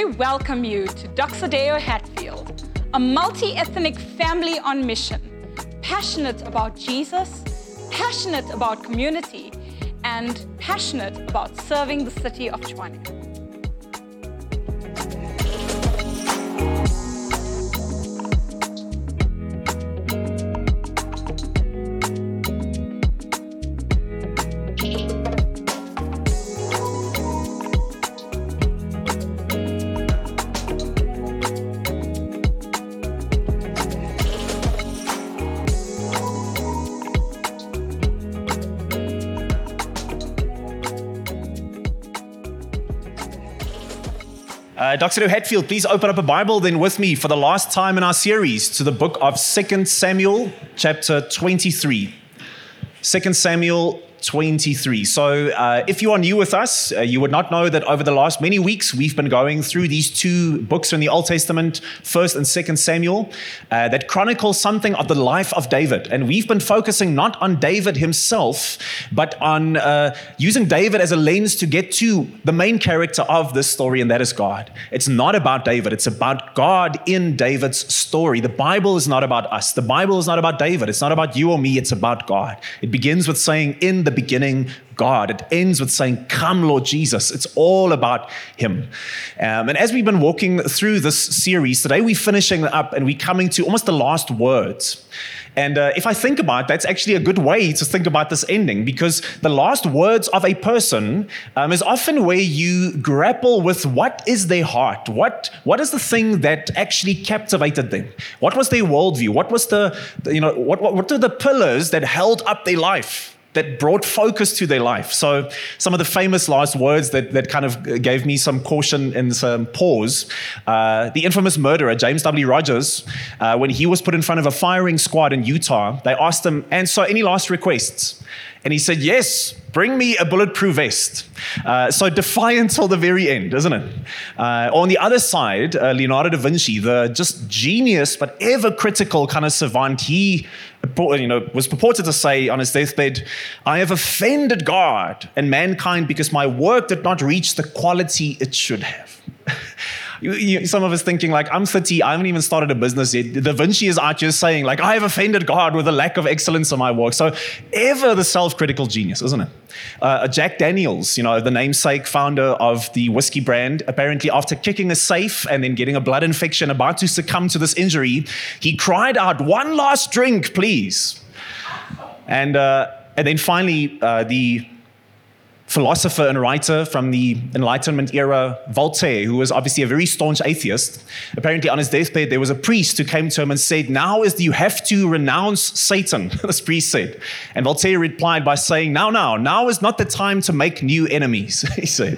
we welcome you to Doxa Deo Hatfield, a multi-ethnic family on mission, passionate about Jesus, passionate about community, and passionate about serving the city of Tshwane. Doxa Deo Hatfield, please open up a Bible then with me for the last time in our series to the book of 2 Samuel, chapter 23. 2 Samuel 23. So if you are new with us, you would not know that over the last many weeks, we've been going through these two books in the Old Testament, 1 and 2 Samuel, that chronicle something of the life of David. And we've been focusing not on David himself, but on using David as a lens to get to the main character of this story, and that is God. It's not about David. It's about God in David's story. The Bible is not about us. The Bible is not about David. It's not about you or me. It's about God. It begins with saying, in the beginning, God. It ends with saying, come, Lord Jesus. It's all about him. And as we've been walking through this series, today we're finishing up and we're coming to almost the last words. And if I think about it, that's actually a good way to think about this ending, because the last words of a person is often where you grapple with what is their heart, what is the thing that actually captivated them, what was their worldview, what was what are the pillars that held up their life, that brought focus to their life. So some of the famous last words that kind of gave me some caution and some pause. The infamous murderer, James W. Rogers, when he was put in front of a firing squad in Utah, they asked him, and so any last requests? And he said, yes, bring me a bulletproof vest. So defiant till the very end, isn't it? On the other side, Leonardo da Vinci, the just genius but ever critical kind of savant, he was purported to say on his deathbed, I have offended God and mankind because my work did not reach the quality it should have. Some of us thinking like, I'm 30, I haven't even started a business yet. Da Vinci is out here saying like, I have offended God with a lack of excellence in my work. So ever the self-critical genius, isn't it? Jack Daniels, the namesake founder of the whiskey brand, apparently after kicking a safe and then getting a blood infection, about to succumb to this injury, he cried out, one last drink, please. And then finally, the philosopher and writer from the Enlightenment era, Voltaire, who was obviously a very staunch atheist. Apparently on his deathbed, there was a priest who came to him and said, you have to renounce Satan, this priest said. And Voltaire replied by saying, now is not the time to make new enemies, he said.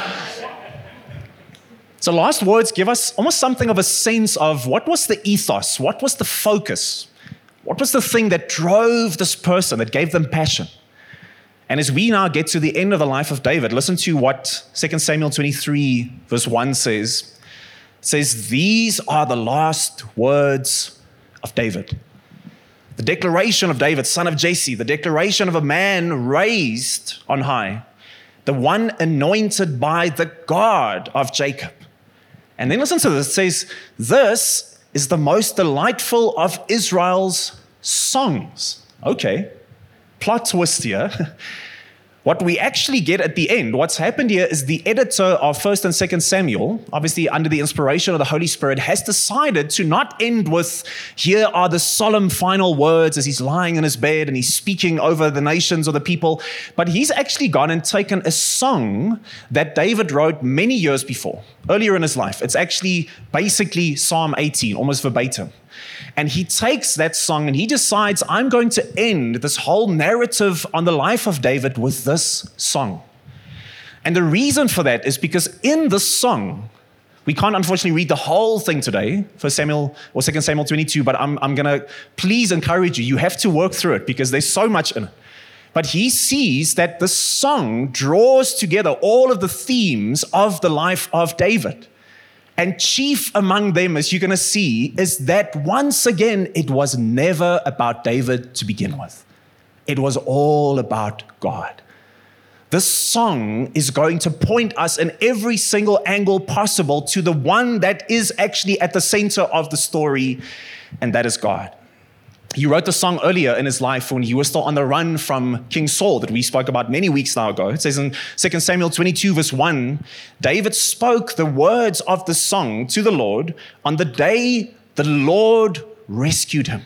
So last words give us almost something of a sense of what was the ethos, what was the focus, what was the thing that drove this person, that gave them passion. And as we now get to the end of the life of David, listen to what 2 Samuel 23 verse 1 says. It says, these are the last words of David. The declaration of David, son of Jesse, the declaration of a man raised on high, the one anointed by the God of Jacob. And then listen to this. It says, this is the most delightful of Israel's songs. Okay. Plot twist here. What we actually get at the end, what's happened here is the editor of 1 and 2 Samuel, obviously under the inspiration of the Holy Spirit, has decided to not end with, here are the solemn final words as he's lying in his bed and he's speaking over the nations or the people, but he's actually gone and taken a song that David wrote many years before, earlier in his life. It's actually basically Psalm 18, almost verbatim. And he takes that song and he decides, I'm going to end this whole narrative on the life of David with this song. And the reason for that is because in this song, we can't unfortunately read the whole thing today, 1 Samuel or 2 Samuel 22, but I'm going to please encourage you. You have to work through it because there's so much in it. But he sees that the song draws together all of the themes of the life of David. And chief among them, as you're going to see, is that once again, it was never about David to begin with. It was all about God. This song is going to point us in every single angle possible to the one that is actually at the center of the story, and that is God. He wrote the song earlier in his life when he was still on the run from King Saul that we spoke about many weeks now ago. It says in 2 Samuel 22 verse 1, David spoke the words of the song to the Lord on the day the Lord rescued him.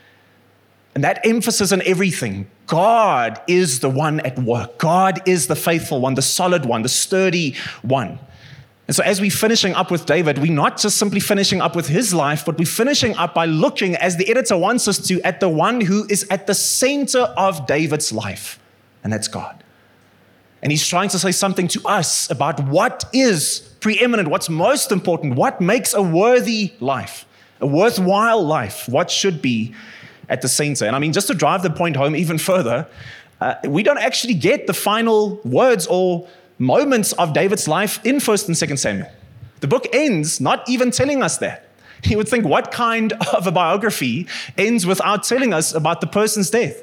And that emphasis on everything. God is the one at work. God is the faithful one, the solid one, the sturdy one. And so as we're finishing up with David, we're not just simply finishing up with his life, but we're finishing up by looking, as the editor wants us to, at the one who is at the center of David's life, and that's God. And he's trying to say something to us about what is preeminent, what's most important, what makes a worthy life, a worthwhile life, what should be at the center. And I mean, just to drive the point home even further, we don't actually get the final words or moments of David's life in 1st and 2nd Samuel. The book ends not even telling us that. You would think, what kind of a biography ends without telling us about the person's death?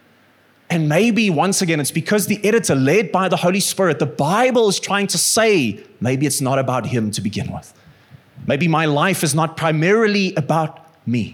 And maybe, once again, it's because the editor, led by the Holy Spirit, the Bible is trying to say, maybe it's not about him to begin with. Maybe my life is not primarily about me.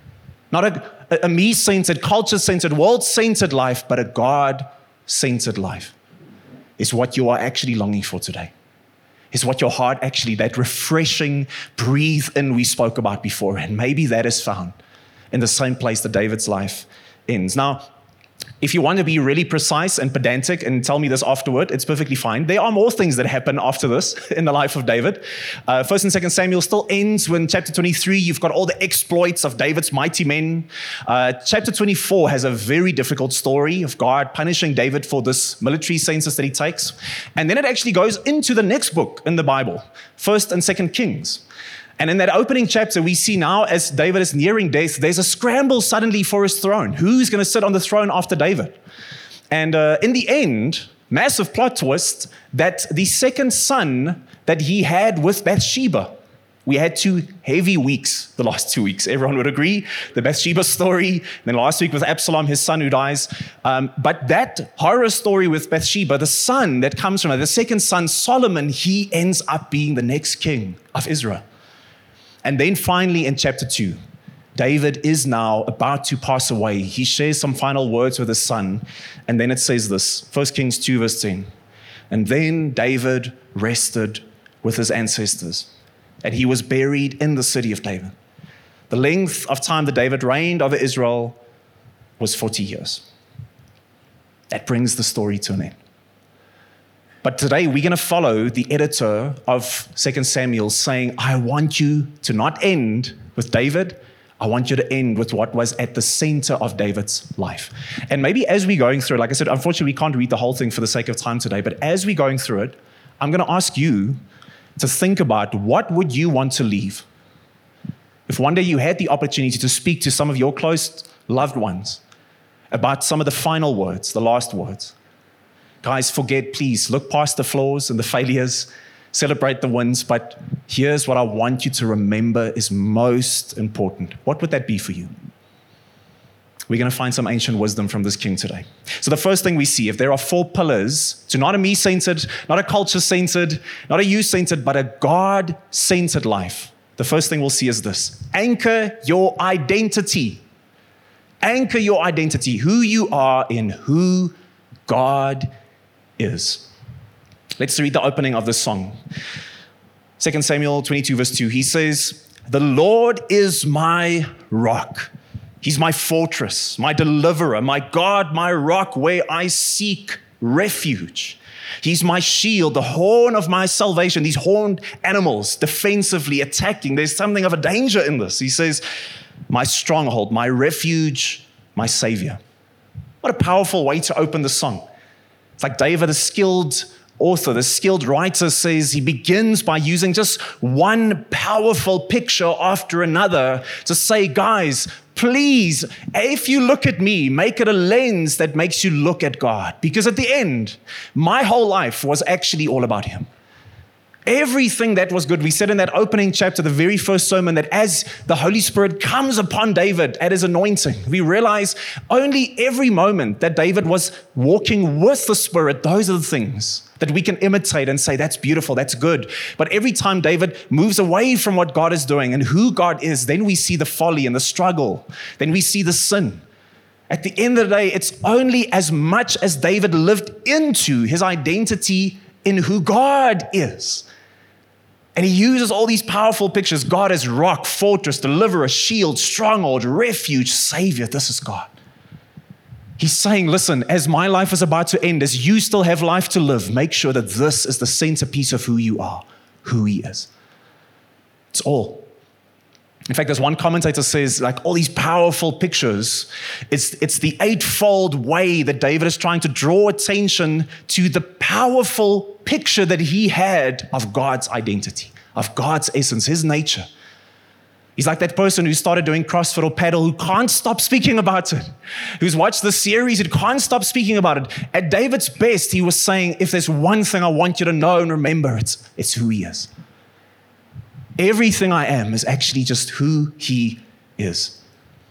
Not a me-centered, culture-centered, world-centered life, but a God-centered life. Is what you are actually longing for today. Is what your heart actually, that refreshing breathe in we spoke about before. And maybe that is found in the same place that David's life ends. Now, if you want to be really precise and pedantic and tell me this afterward, it's perfectly fine. There are more things that happen after this in the life of David. 1st and 2nd Samuel still ends when chapter 23, you've got all the exploits of David's mighty men. Chapter 24 has a very difficult story of God punishing David for this military census that he takes. And then it actually goes into the next book in the Bible, 1st and 2nd Kings. And in that opening chapter, we see now as David is nearing death, there's a scramble suddenly for his throne. Who's going to sit on the throne after David? And in the end, massive plot twist, that the second son that he had with Bathsheba, we had 2 heavy weeks, the last 2 weeks. Everyone would agree. The Bathsheba story, and then last week with Absalom, his son who dies. But that horror story with Bathsheba, the son that comes from her, the second son, Solomon, he ends up being the next king of Israel. And then finally in chapter 2, David is now about to pass away. He shares some final words with his son. And then it says this, 1 Kings 2 verse 10. And then David rested with his ancestors, and he was buried in the city of David. The length of time that David reigned over Israel was 40 years. That brings the story to an end. But today we're going to follow the editor of 2 Samuel saying, I want you to not end with David. I want you to end with what was at the center of David's life. And maybe as we're going through it, like I said, unfortunately we can't read the whole thing for the sake of time today, but as we're going through it, I'm going to ask you to think about what would you want to leave? If one day you had the opportunity to speak to some of your close loved ones about some of the final words, the last words. Guys, forget, please, look past the flaws and the failures, celebrate the wins, but here's what I want you to remember is most important. What would that be for you? We're going to find some ancient wisdom from this king today. So the first thing we see, if there are 4 pillars to not a me-centered, not a culture-centered, not a you-centered, but a God-centered life, the first thing we'll see is this. Anchor your identity. Anchor your identity, who you are in who God is. Let's read the opening of this song. 2 Samuel 22 verse 2. He says, the Lord is my rock. He's my fortress, my deliverer, my God, my rock where I seek refuge. He's my shield, the horn of my salvation. These horned animals defensively attacking. There's something of a danger in this. He says, my stronghold, my refuge, my savior. What a powerful way to open the song. It's like David, a skilled author, the skilled writer, says he begins by using just one powerful picture after another to say, guys, please, if you look at me, make it a lens that makes you look at God. Because at the end, my whole life was actually all about him. Everything that was good. We said in that opening chapter, the very first sermon, that as the Holy Spirit comes upon David at his anointing, we realize only every moment that David was walking with the Spirit, those are the things that we can imitate and say, that's beautiful, that's good. But every time David moves away from what God is doing and who God is, then we see the folly and the struggle. Then we see the sin. At the end of the day, it's only as much as David lived into his identity in who God is. And he uses all these powerful pictures. God as rock, fortress, deliverer, shield, stronghold, refuge, savior. This is God. He's saying, listen, as my life is about to end, as you still have life to live, make sure that this is the centerpiece of who you are, who he is. It's all. In fact, as one commentator says, like all these powerful pictures, it's the eightfold way that David is trying to draw attention to the powerful picture that he had of God's identity, of God's essence, his nature. He's like that person who started doing CrossFit or paddle who can't stop speaking about it, who's watched the series and can't stop speaking about it. At David's best, he was saying, if there's one thing I want you to know and remember, it's who he is. Everything I am is actually just who he is.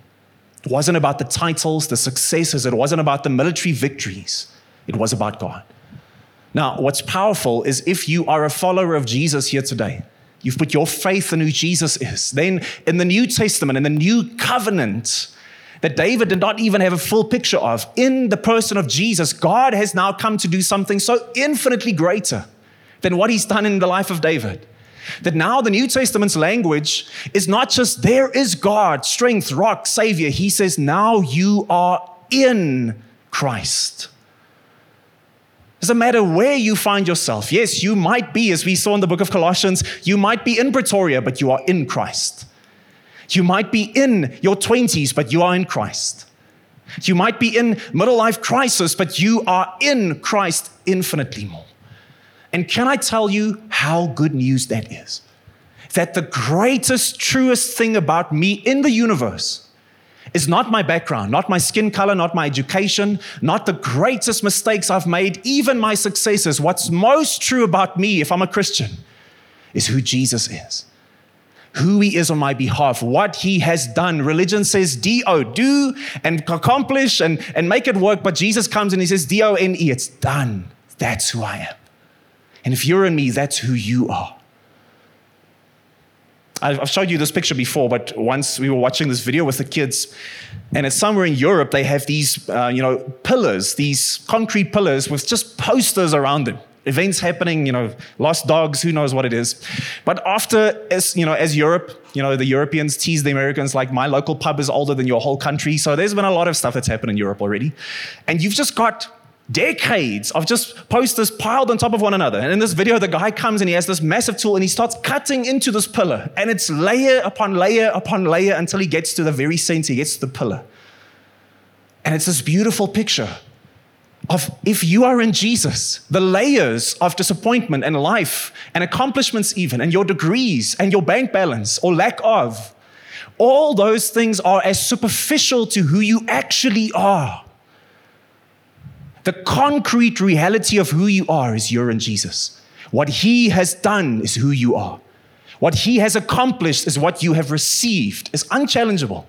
It wasn't about the titles, the successes. It wasn't about the military victories. It was about God. Now, what's powerful is if you are a follower of Jesus here today, you've put your faith in who Jesus is, then in the New Testament, in the New Covenant, that David did not even have a full picture of, in the person of Jesus, God has now come to do something so infinitely greater than what he's done in the life of David. That now the New Testament's language is not just there is God, strength, rock, savior. He says now you are in Christ. Doesn't matter where you find yourself. Yes, you might be, as we saw in the book of Colossians, you might be in Pretoria, but you are in Christ. You might be in your 20s, but you are in Christ. You might be in middle life crisis, but you are in Christ infinitely more. And can I tell you how good news that is? That the greatest, truest thing about me in the universe is not my background, not my skin color, not my education, not the greatest mistakes I've made, even my successes. What's most true about me, if I'm a Christian, is who Jesus is. Who he is on my behalf, what he has done. Religion says D-O, do and accomplish and make it work. But Jesus comes and he says D-O-N-E, it's done. That's who I am. And if you're in me, that's who you are. I've showed you this picture before, but once we were watching this video with the kids, and it's somewhere in Europe, they have these, pillars, these concrete pillars with just posters around them. Events happening, lost dogs, who knows what it is. But after, as Europe, the Europeans tease the Americans like my local pub is older than your whole country. So there's been a lot of stuff that's happened in Europe already. And you've just got decades of just posters piled on top of one another. And in this video, the guy comes and he has this massive tool and he starts cutting into this pillar. And it's layer upon layer upon layer until he gets to the very center, he gets to the pillar. And it's this beautiful picture of if you are in Jesus, the layers of disappointment and life and accomplishments even, and your degrees and your bank balance or lack of, all those things are as superficial to who you actually are. The concrete reality of who you are is you're in Jesus. What he has done is who you are. What he has accomplished is what you have received. It's unchallengeable.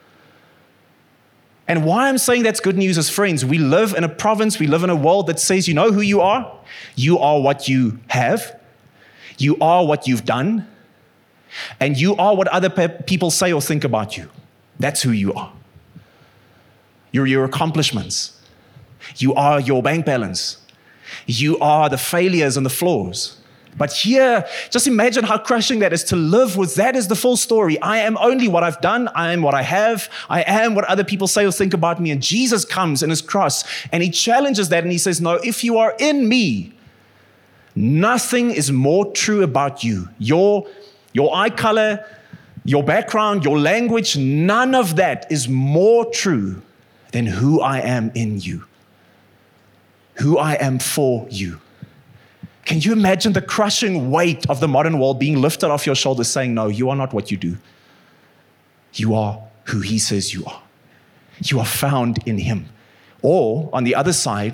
And why I'm saying that's good news is, friends, we live in a province, we live in a world that says, you know who you are? You are what you have. You are what you've done. And you are what other people say or think about you. That's who you are. You're your accomplishments. You are your bank balance. You are the failures and the flaws. But here, just imagine how crushing that is to live with that as the full story. I am only what I've done. I am what I have. I am what other people say or think about me. And Jesus comes in his cross and he challenges that and he says, no, if you are in me, nothing is more true about you. Your eye color, your background, your language, none of that is more true than who I am in you. Who I am for you. Can you imagine the crushing weight of the modern world being lifted off your shoulders saying, no, you are not what you do. You are who he says you are. You are found in him. Or, on the other side,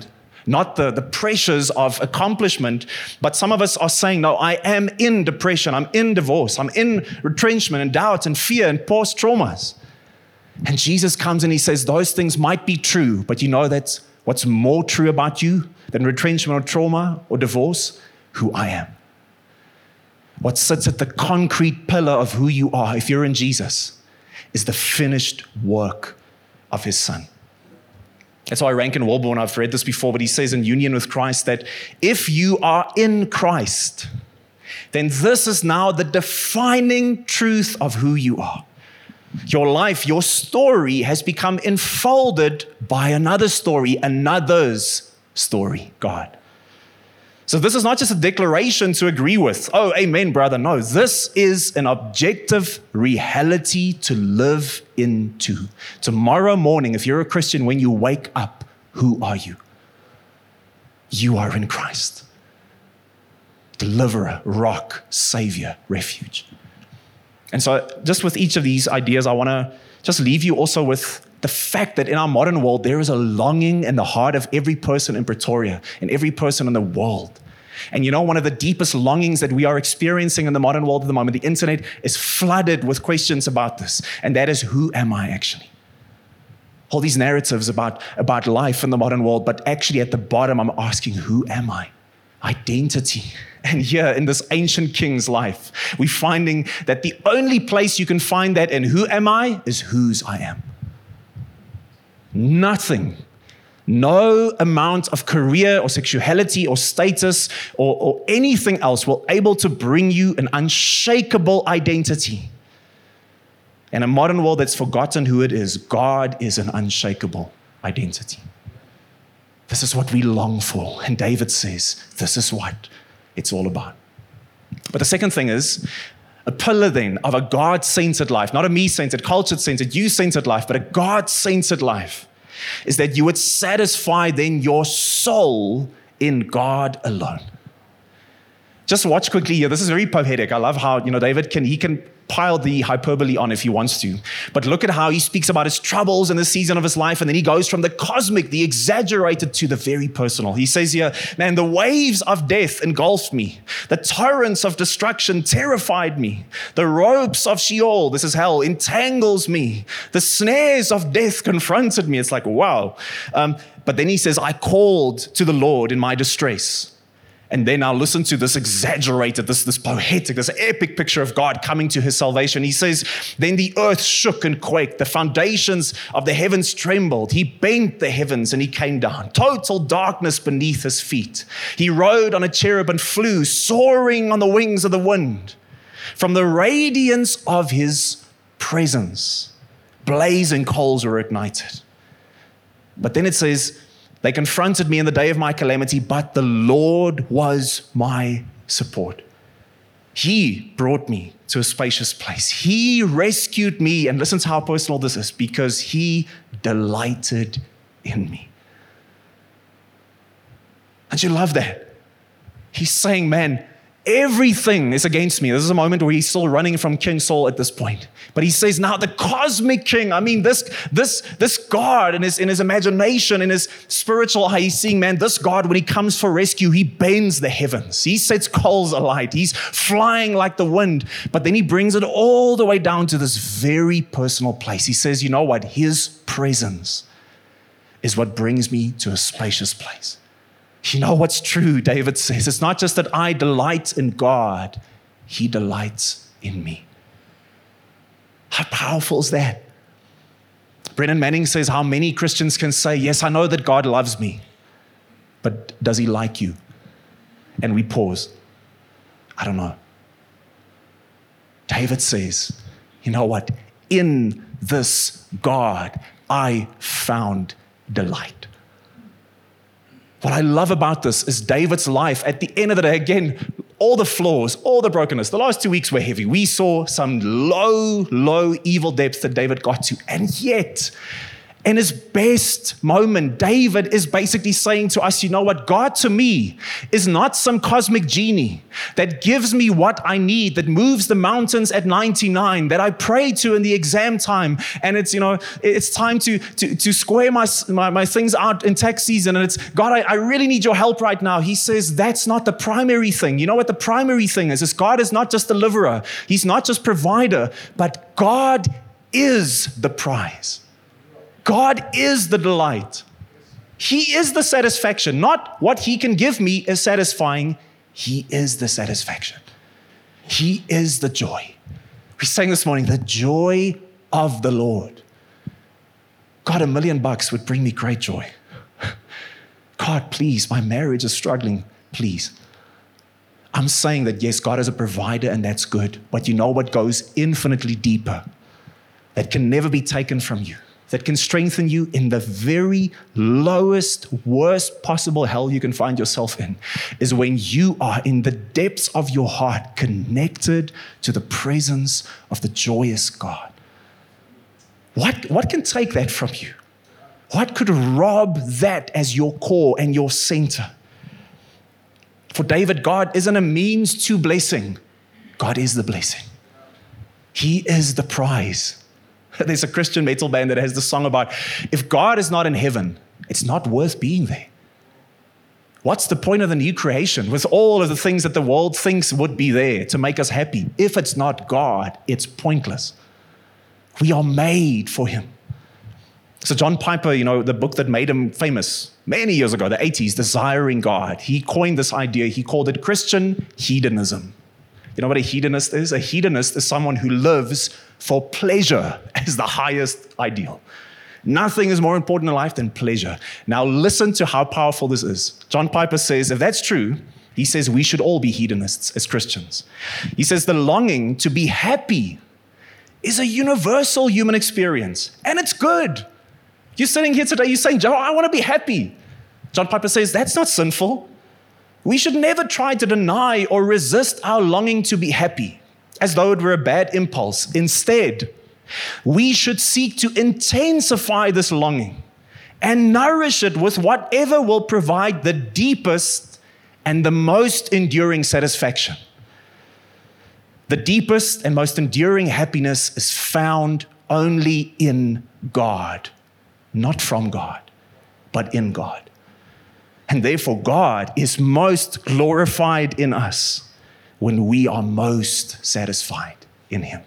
not the pressures of accomplishment. But some of us are saying, no, I am in depression, I'm in divorce, I'm in retrenchment and doubt and fear and past traumas. And Jesus comes and he says, those things might be true, but you know that's what's more true about you than retrenchment or trauma or divorce? Who I am. What sits at the concrete pillar of who you are, if you're in Jesus, is the finished work of his Son. That's why Rankin Wilbourn, I've read this before, but he says in Union with Christ that if you are in Christ, then this is now the defining truth of who you are. Your life, your story has become enfolded by another story, another's story, God. So this is not just a declaration to agree with. Oh, amen, brother. No, this is an objective reality to live into. Tomorrow morning, if you're a Christian, when you wake up, who are you? You are in Christ. Deliverer, rock, savior, refuge. And so just with each of these ideas, I want to just leave you also with the fact that in our modern world, there is a longing in the heart of every person in Pretoria and every person in the world. And you know, one of the deepest longings that we are experiencing in the modern world at the moment, the internet is flooded with questions about this. And that is, who am I actually? All these narratives about life in the modern world, but actually at the bottom, I'm asking, who am I? Identity. And here in this ancient king's life, we're finding that the only place you can find that in who am I is whose I am. Nothing, no amount of career or sexuality or status or anything else will able to bring you an unshakable identity. In a modern world that's forgotten who it is, God is an unshakable identity. This is what we long for. And David says, this is what it's all about. But the second thing is, a pillar then of a God-centered life, not a me-centered, culture-centered, you-centered life, but a God-centered life, is that you would satisfy then your soul in God alone. Just watch quickly here. This is very poetic. I love how, David can pile the hyperbole on if he wants to. But look at how he speaks about his troubles in the season of his life, and then he goes from the cosmic, the exaggerated, to the very personal. He says here, man, the waves of death engulfed me. The torrents of destruction terrified me. The ropes of Sheol, this is hell, entangles me. The snares of death confronted me. It's like, wow. But then he says, I called to the Lord in my distress. And then now listen to this exaggerated, this poetic, this epic picture of God coming to his salvation. He says, then the earth shook and quaked. The foundations of the heavens trembled. He bent the heavens and he came down. Total darkness beneath his feet. He rode on a cherub and flew, soaring on the wings of the wind. From the radiance of his presence, blazing coals were ignited. But then it says, they confronted me in the day of my calamity, but the Lord was my support. He brought me to a spacious place. He rescued me, and listen to how personal this is, because he delighted in me. Don't you love that? He's saying, man, everything is against me. This is a moment where he's still running from King Saul at this point. But he says, now the cosmic king, this God in his imagination, in his spiritual eye, he's seeing, man, this God, when he comes for rescue, he bends the heavens. He sets coals alight. He's flying like the wind. But then he brings it all the way down to this very personal place. He says, you know what? His presence is what brings me to a spacious place. You know what's true, David says? It's not just that I delight in God, he delights in me. How powerful is that? Brennan Manning says how many Christians can say, yes, I know that God loves me, but does he like you? And we pause. I don't know. David says, you know what? In this God, I found delight. What I love about this is David's life. At the end of the day, again, all the flaws, all the brokenness. The last 2 weeks were heavy. We saw some low evil depths that David got to. And yet, In his best moment, David is basically saying to us, you know what? God to me is not some cosmic genie that gives me what I need, that moves the mountains at 99, that I pray to in the exam time. And it's, it's time to square my things out in tax season. And it's, God, I really need your help right now. He says that's not the primary thing. You know what the primary thing is God is not just deliverer. He's not just provider, but God is the prize. God is the delight. He is the satisfaction. Not what he can give me is satisfying. He is the satisfaction. He is the joy. We sang this morning, the joy of the Lord. God, $1 million would bring me great joy. God, please, my marriage is struggling. Please. I'm saying that, yes, God is a provider and that's good. But you know what goes infinitely deeper? That can never be taken from you. That can strengthen you in the very lowest, worst possible hell you can find yourself in, is when you are in the depths of your heart connected to the presence of the joyous God. What can take that from you? What could rob that as your core and your center? For David, God isn't a means to blessing. God is the blessing. He is the prize. There's a Christian metal band that has the song about, if God is not in heaven, it's not worth being there. What's the point of the new creation with all of the things that the world thinks would be there to make us happy? If it's not God, it's pointless. We are made for him. So John Piper, the book that made him famous many years ago, the 80s, Desiring God, he coined this idea. He called it Christian hedonism. You know what a hedonist is? A hedonist is someone who lives for pleasure as the highest ideal. Nothing is more important in life than pleasure. Now listen to how powerful this is. John Piper says, if that's true, he says we should all be hedonists as Christians. He says the longing to be happy is a universal human experience, and it's good. You're sitting here today, you're saying, Joe, I want to be happy. John Piper says that's not sinful. We should never try to deny or resist our longing to be happy as though it were a bad impulse. Instead, we should seek to intensify this longing and nourish it with whatever will provide the deepest and the most enduring satisfaction. The deepest and most enduring happiness is found only in God, not from God, but in God. And therefore, God is most glorified in us when we are most satisfied in him.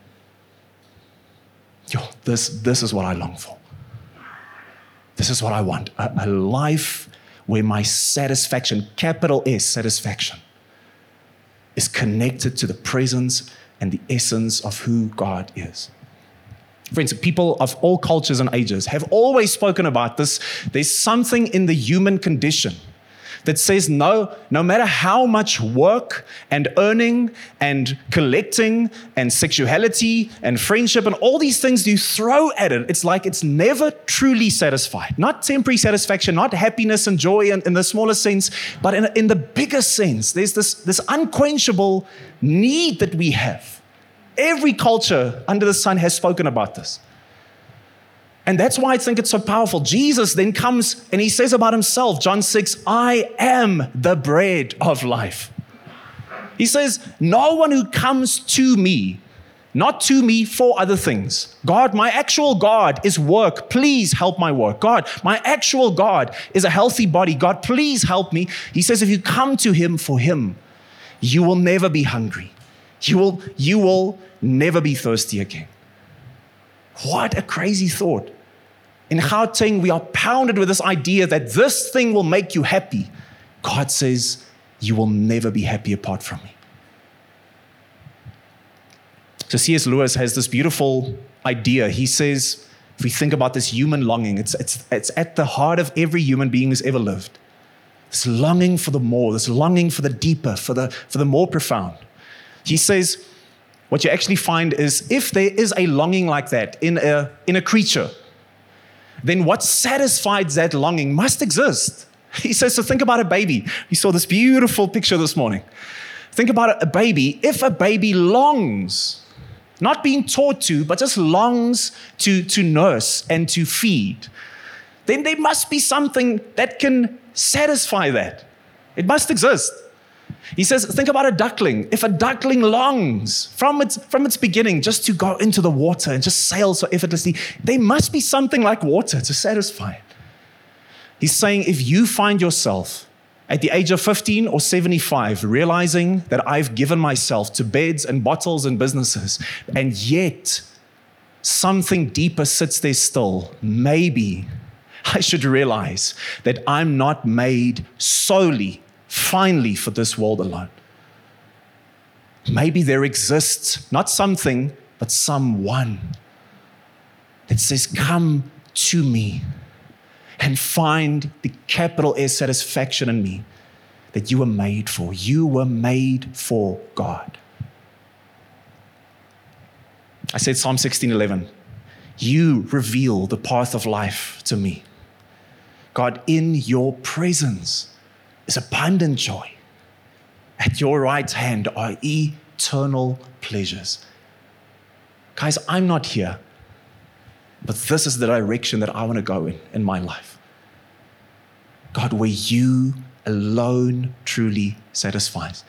This is what I long for. This is what I want. A life where my satisfaction, capital S, satisfaction, is connected to the presence and the essence of who God is. Friends, people of all cultures and ages have always spoken about this. There's something in the human condition that says no matter how much work and earning and collecting and sexuality and friendship and all these things you throw at it, it's like it's never truly satisfied. Not temporary satisfaction, not happiness and joy in the smaller sense, but in the bigger sense. There's this unquenchable need that we have. Every culture under the sun has spoken about this. And that's why I think it's so powerful. Jesus then comes and he says about himself, John 6, I am the bread of life. He says, no one who comes to me, not to me for other things. God, my actual God is work. Please help my work. God, my actual God is a healthy body. God, please help me. He says, if you come to him for him, you will never be hungry. You will never be thirsty again. What a crazy thought. In Gauteng, we are pounded with this idea that this thing will make you happy. God says, you will never be happy apart from me. So C.S. Lewis has this beautiful idea. He says, if we think about this human longing, it's at the heart of every human being who's ever lived. This longing for the more, this longing for the deeper, for the more profound. He says, what you actually find is if there is a longing like that in a creature, then what satisfies that longing must exist. He says, so think about a baby. You saw this beautiful picture this morning. Think about a baby. If a baby longs not being taught to, but just longs to nurse and to feed, then there must be something that can satisfy that. It must exist. He says, think about a duckling. If a duckling longs from its beginning just to go into the water and just sail so effortlessly, there must be something like water to satisfy it. He's saying, if you find yourself at the age of 15 or 75, realizing that I've given myself to beds and bottles and businesses, and yet something deeper sits there still, maybe I should realize that I'm not made solely, finally, for this world alone. Maybe there exists not something, but someone that says, come to me and find the capital S satisfaction in me that you were made for. You were made for God. I said Psalm 16:11. You reveal the path of life to me. God, in your presence is abundant joy. At your right hand are eternal pleasures. Guys, I'm not here, but this is the direction that I want to go in my life. God, where you alone truly satisfies.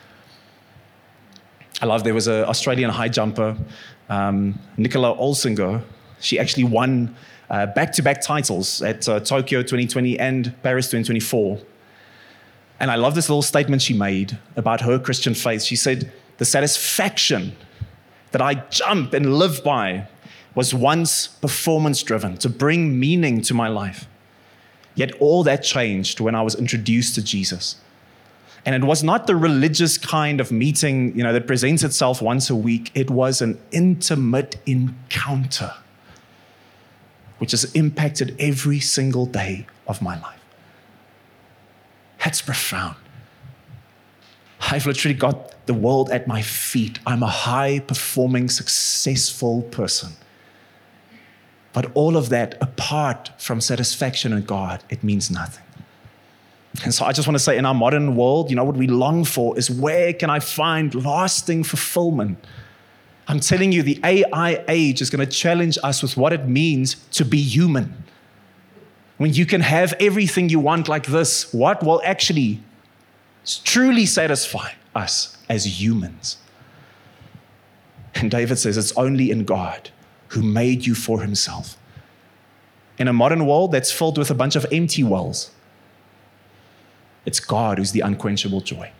I love, there was an Australian high jumper, Nicola Olsinger. She actually won back-to-back titles at Tokyo 2020 and Paris 2024. And I love this little statement she made about her Christian faith. She said, the satisfaction that I jump and live by was once performance-driven, to bring meaning to my life. Yet all that changed when I was introduced to Jesus. And it was not the religious kind of meeting, that presents itself once a week. It was an intimate encounter, which has impacted every single day of my life. That's profound. I've literally got the world at my feet. I'm a high-performing, successful person. But all of that, apart from satisfaction in God, it means nothing. And so I just want to say, in our modern world, what we long for is, where can I find lasting fulfillment? I'm telling you, the AI age is going to challenge us with what it means to be human. When you can have everything you want like this, what will actually truly satisfy us as humans? And David says it's only in God, who made you for himself. In a modern world that's filled with a bunch of empty wells, it's God who's the unquenchable joy.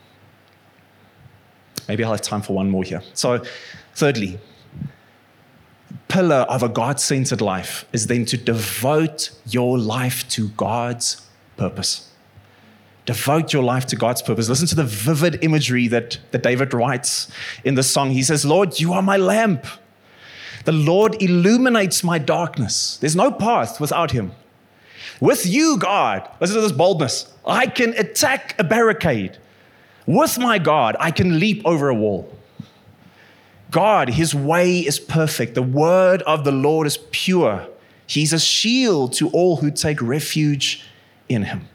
Maybe I'll have time for one more here. So, thirdly, pillar of a God-centered life is then to devote your life to God's purpose. Devote your life to God's purpose. Listen to the vivid imagery that David writes in the song. He says, Lord, you are my lamp. The Lord illuminates my darkness. There's no path without him. With you, God, listen to this boldness, I can attack a barricade. With my God, I can leap over a wall. God, his way is perfect. The word of the Lord is pure. He's a shield to all who take refuge in him.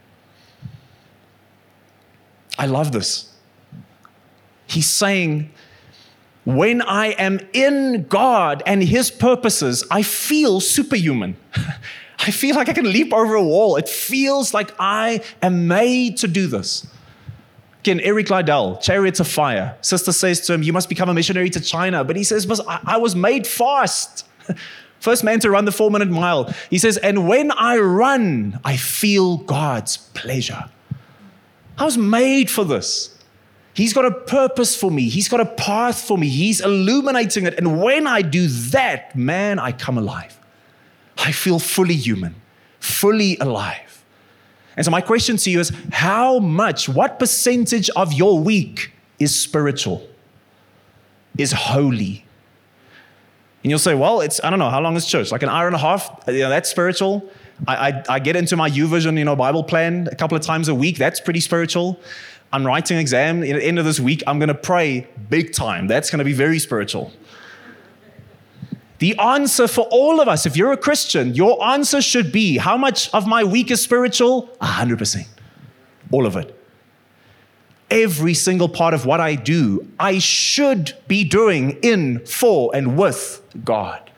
I love this. He's saying, when I am in God and his purposes, I feel superhuman. I feel like I can leap over a wall. It feels like I am made to do this. Again, Eric Liddell, Chariots of Fire. Sister says to him, you must become a missionary to China. But he says, but I was made fast. First man to run the 4-minute mile. He says, and when I run, I feel God's pleasure. I was made for this. He's got a purpose for me. He's got a path for me. He's illuminating it. And when I do that, man, I come alive. I feel fully human, fully alive. And so my question to you is, what percentage of your week is spiritual, is holy? And you'll say, well, I don't know, how long is church? Like an hour and a half? That's spiritual. I get into my YouVersion, Bible plan a couple of times a week. That's pretty spiritual. I'm writing an exam. At the end of this week, I'm going to pray big time. That's going to be very spiritual. The answer for all of us, if you're a Christian, your answer should be, how much of my week is spiritual? 100%. All of it. every single part of what I do, I should be doing in, for, and with God.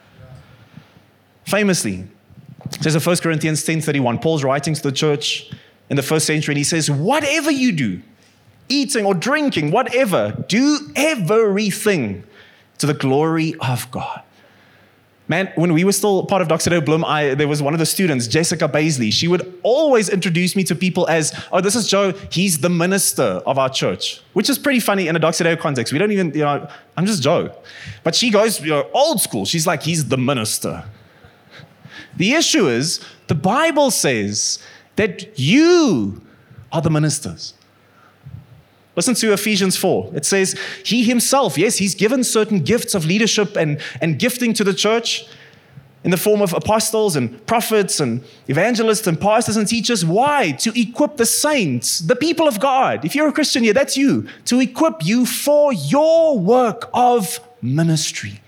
Famously, it says in 1 Corinthians 10:31, Paul's writing to the church in the first century, and he says, whatever you do, eating or drinking, whatever, do everything to the glory of God. Man, when we were still part of Doxa Deo Bloem, there was one of the students, Jessica Baisley. She would always introduce me to people as, oh, this is Joe. He's the minister of our church, which is pretty funny in a Doxa Deo context. We don't even, I'm just Joe. But she goes, old school. She's like, he's the minister. The issue is, the Bible says that you are the ministers. Listen to Ephesians 4. It says, he himself, yes, he's given certain gifts of leadership and gifting to the church in the form of apostles and prophets and evangelists and pastors and teachers. Why? To equip the saints, the people of God. If you're a Christian here, that's you. To equip you for your work of ministry.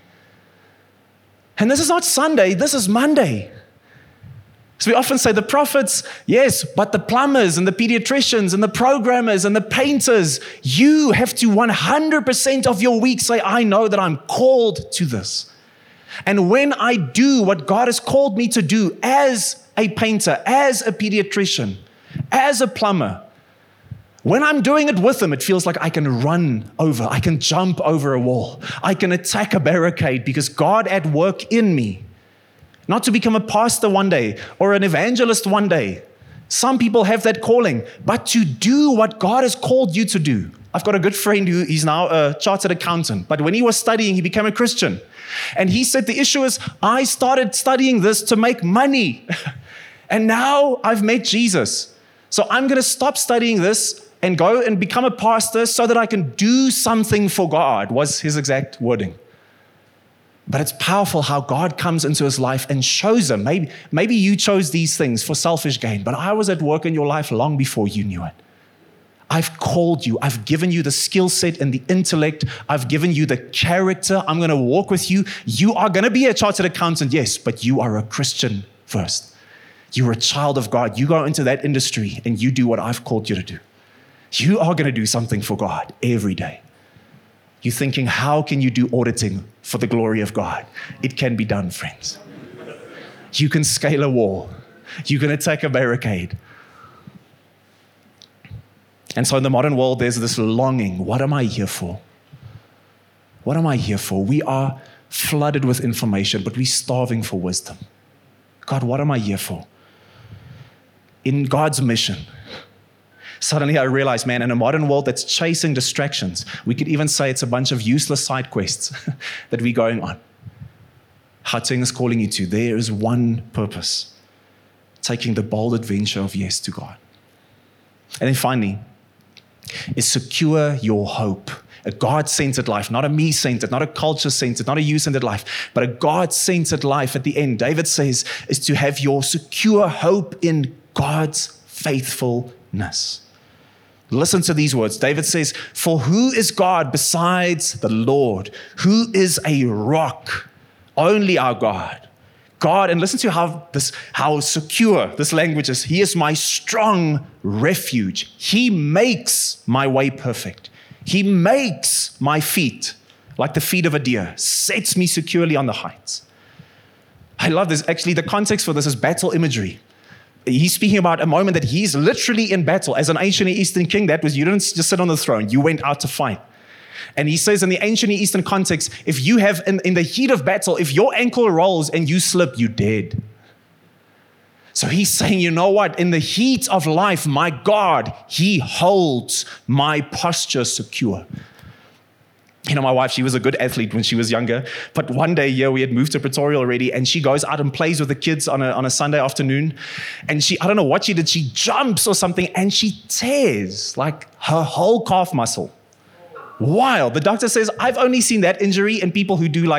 And this is not Sunday, this is Monday. So we often say the prophets, yes, but the plumbers and the pediatricians and the programmers and the painters, you have to 100% of your week say, I know that I'm called to this. And when I do what God has called me to do as a painter, as a pediatrician, as a plumber, when I'm doing it with them, it feels like I can run over, I can jump over a wall, I can attack a barricade because God at work in me. Not to become a pastor one day or an evangelist one day. Some people have that calling, but to do what God has called you to do. I've got a good friend he's now a chartered accountant, but when he was studying, he became a Christian. And he said, the issue is, I started studying this to make money. And now I've met Jesus. So I'm going to stop studying this and go and become a pastor so that I can do something for God, was his exact wording. But it's powerful how God comes into his life and shows him. Maybe you chose these things for selfish gain, but I was at work in your life long before you knew it. I've called you. I've given you the skill set and the intellect. I've given you the character. I'm going to walk with you. You are going to be a chartered accountant, yes, but you are a Christian first. You're a child of God. You go into that industry and you do what I've called you to do. You are going to do something for God every day. You're thinking, how can you do auditing for the glory of God? It can be done, friends. You can scale a wall. You can attack a barricade. And so in the modern world, there's this longing. What am I here for? What am I here for? We are flooded with information, but we're starving for wisdom. God, what am I here for? In God's mission, suddenly I realized, man, in a modern world that's chasing distractions, we could even say it's a bunch of useless side quests that we're going on. Gauteng is calling you to. There is one purpose, taking the bold adventure of yes to God. And then finally, is secure your hope. A God-centered life, not a me-centered, not a culture-centered, not a you-centered life, but a God-centered life at the end, David says, is to have your secure hope in God's faithfulness. Listen to these words. David says, for who is God besides the Lord? Who is a rock? Only our God. God, and listen to how secure this language is. He is my strong refuge. He makes my way perfect. He makes my feet like the feet of a deer, sets me securely on the heights. I love this. Actually, the context for this is battle imagery. He's speaking about a moment that he's literally in battle. As an ancient Eastern king, that was, you didn't just sit on the throne, you went out to fight. And he says in the ancient Eastern context, if you have, in the heat of battle, if your ankle rolls and you slip, you're dead. So he's saying, you know what? In the heat of life, my God, he holds my posture secure. You know, my wife, she was a good athlete when she was younger. But one day, we had moved to Pretoria already, and she goes out and plays with the kids on a Sunday afternoon. And I don't know what she did, she jumps or something, and she tears like her whole calf muscle. Wild. The doctor says, I've only seen that injury in people who do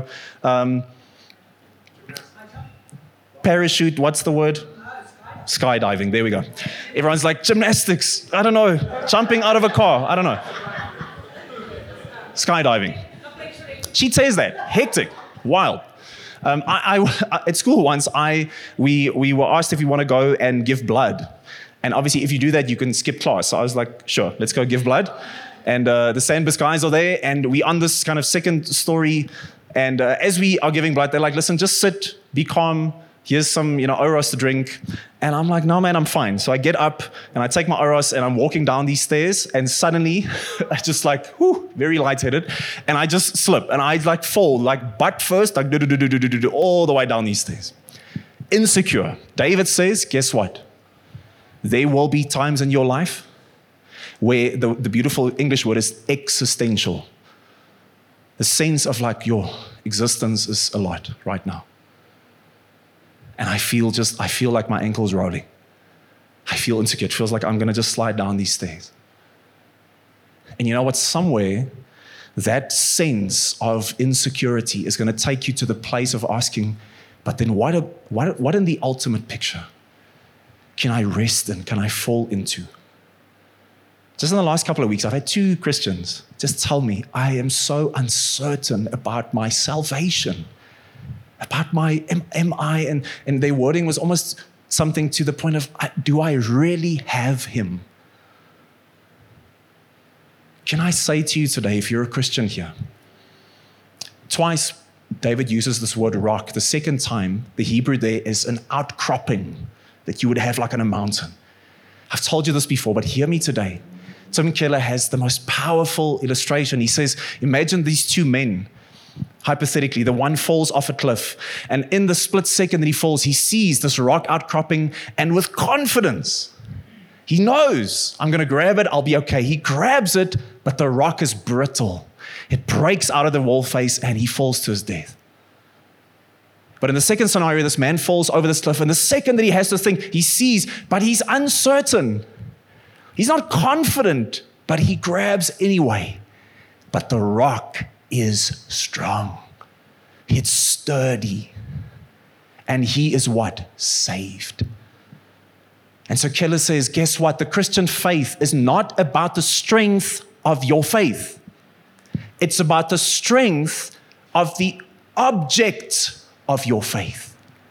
parachute, what's the word? Skydiving, there we go. Everyone's like, gymnastics, I don't know, jumping out of a car, I don't know. Skydiving. She says that, hectic, wild. At school once, we were asked if we want to go and give blood. And obviously, if you do that, you can skip class. So I was like, sure, let's go give blood. And the Sandbus guys are there, and we're on this kind of second story. And as we are giving blood, they're like, listen, just sit, be calm. Here's some, Oros to drink. And I'm like, no, man, I'm fine. So I get up and I take my Oros and I'm walking down these stairs. And suddenly, I just very lightheaded. And I just slip and I fall, butt first, all the way down these stairs. Insecure. David says, guess what? There will be times in your life where the beautiful English word is existential. The sense of your existence is a lot right now. And I feel like my ankle's rolling. I feel insecure. It feels like I'm going to just slide down these stairs. And you know what? Somewhere, that sense of insecurity is going to take you to the place of asking, but then what in the ultimate picture can I rest in? Can I fall into? Just in the last couple of weeks, I've had 2 Christians just tell me, I am so uncertain about my salvation, about my am I, and their wording was almost something to the point of, do I really have him? Can I say to you today, if you're a Christian here, twice David uses this word rock. The second time, the Hebrew there is an outcropping that you would have like on a mountain. I've told you this before, but hear me today. Tim Keller has the most powerful illustration. He says, imagine these 2 men. Hypothetically, the one falls off a cliff, and in the split second that he falls, he sees this rock outcropping, and with confidence, he knows, I'm going to grab it, I'll be okay. He grabs it, but the rock is brittle. It breaks out of the wall face, and he falls to his death. But in the second scenario, this man falls over this cliff, and the second that he has to think, he sees, but he's uncertain. He's not confident, but he grabs anyway. But the rock is strong. It's sturdy. And he is what? Saved. And so Keller says, guess what? The Christian faith is not about the strength of your faith. It's about the strength of the object of your faith.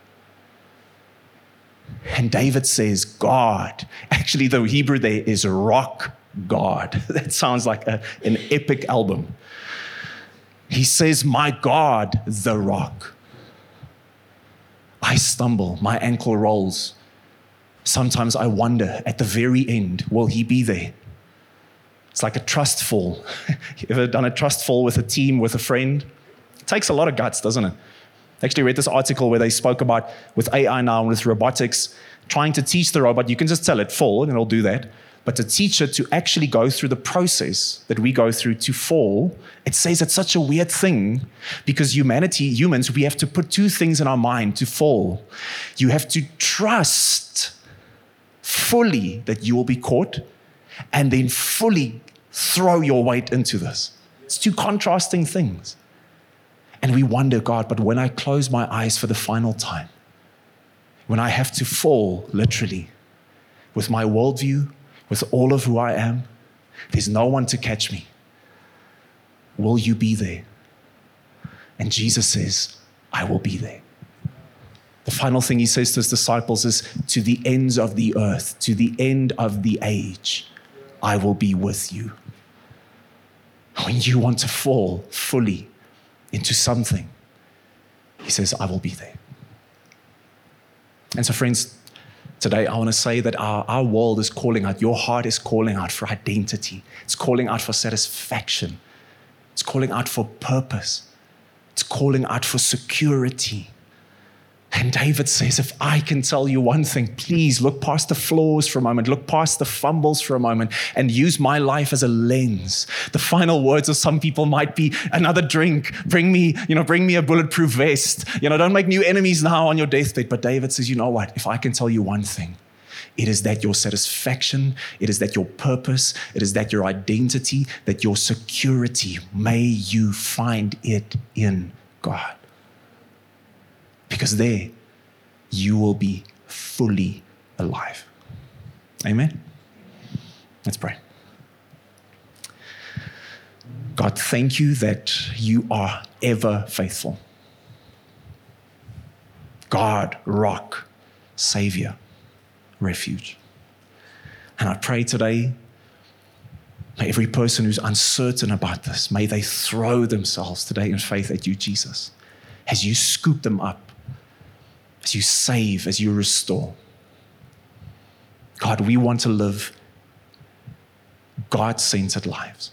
And David says, God. Actually, the Hebrew there is rock God. That sounds like an epic album. He says, my God, the rock. I stumble, my ankle rolls. Sometimes I wonder at the very end, will he be there? It's like a trust fall. You ever done a trust fall with a team, with a friend? It takes a lot of guts, doesn't it? I actually read this article where they spoke about with AI now and with robotics, trying to teach the robot, you can just tell it fall and it'll do that. But to teach it to actually go through the process that we go through to fall, it says it's such a weird thing because humans, we have to put 2 things in our mind to fall. You have to trust fully that you will be caught and then fully throw your weight into this. It's 2 contrasting things. And we wonder, God, but when I close my eyes for the final time, when I have to fall, literally, with my worldview, with all of who I am, there's no one to catch me. Will you be there? And Jesus says, I will be there. The final thing he says to his disciples is, to the ends of the earth, to the end of the age, I will be with you. When you want to fall fully into something, he says, I will be there. And so friends, today I want to say that our world is calling out, your heart is calling out for identity. It's calling out for satisfaction. It's calling out for purpose. It's calling out for security. And David says, if I can tell you one thing, please look past the flaws for a moment, look past the fumbles for a moment, and use my life as a lens. The final words of some people might be, another drink, bring me a bulletproof vest. Don't make new enemies now on your deathbed. But David says, you know what? If I can tell you one thing, it is that your satisfaction, it is that your purpose, it is that your identity, that your security, may you find it in God. Because there, you will be fully alive. Amen? Let's pray. God, thank you that you are ever faithful. God, rock, Savior, refuge. And I pray today, may every person who's uncertain about this, may they throw themselves today in faith at you, Jesus, as you scoop them up, as you save, as you restore. God, we want to live God-centered lives.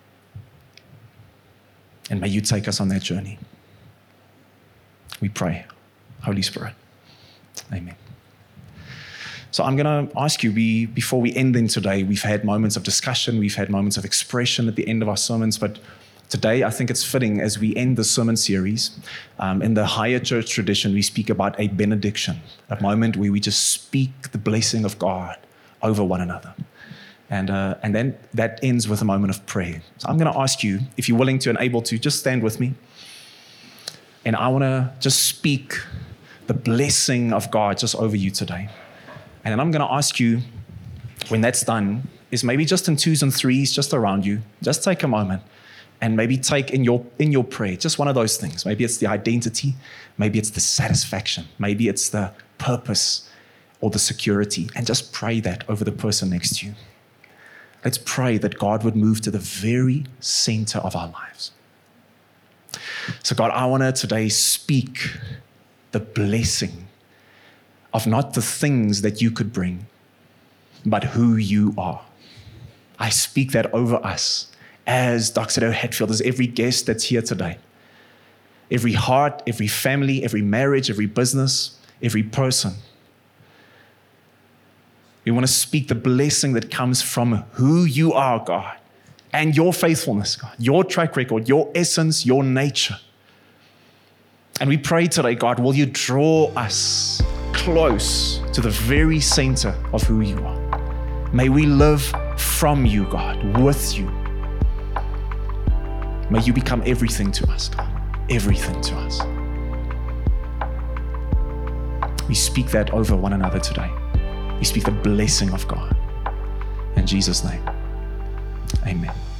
And may you take us on that journey. We pray, Holy Spirit. Amen. So I'm going to ask you, before we end in today, we've had moments of discussion, we've had moments of expression at the end of our sermons, but today I think it's fitting as we end the sermon series. In the higher church tradition, we speak about a benediction, a moment where we just speak the blessing of God over one another. And then that ends with a moment of prayer. So I'm going to ask you, if you're willing to and able to, just stand with me. And I want to just speak the blessing of God just over you today. And then I'm going to ask you, when that's done, is maybe just in 2s and 3s, just around you, just take a moment and maybe take in your prayer, just one of those things. Maybe it's the identity, maybe it's the satisfaction, maybe it's the purpose or the security, and just pray that over the person next to you. Let's pray that God would move to the very center of our lives. So God, I want to today speak the blessing of not the things that you could bring, but who you are. I speak that over us as Dr. Dale Hatfield, as every guest that's here today. Every heart, every family, every marriage, every business, every person. We want to speak the blessing that comes from who you are, God, and your faithfulness, God, your track record, your essence, your nature. And we pray today, God, will you draw us close to the very center of who you are. May we live from you, God, with you. May you become everything to us, God, everything to us. We speak that over one another today. We speak the blessing of God. In Jesus' name, amen.